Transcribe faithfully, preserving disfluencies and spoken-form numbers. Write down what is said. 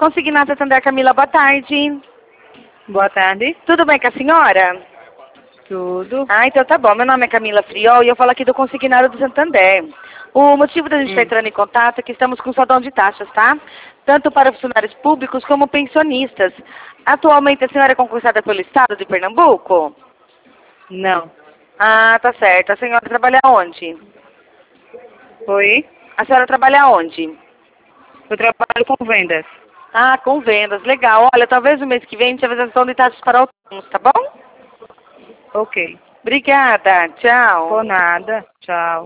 Consignado Santander, Camila, boa tarde. Boa tarde. Tudo bem com a senhora? Tudo. Ah, então tá bom. Meu nome é Camila Friol e eu falo aqui do Consignado do Santander. O motivo da gente estar Hum. entrando em contato é que estamos com saldão de taxas, tá? Tanto para funcionários públicos como pensionistas. Atualmente a senhora é concursada pelo Estado de Pernambuco? Não. Ah, tá certo. A senhora trabalha onde? Oi? A senhora trabalha onde? Eu trabalho com vendas. Ah, com vendas. Legal. Olha, talvez no mês que vem a gente vai fazer saldão de taxas para autônomos, tá bom? Ok. Obrigada. Tchau. Por nada. Tchau.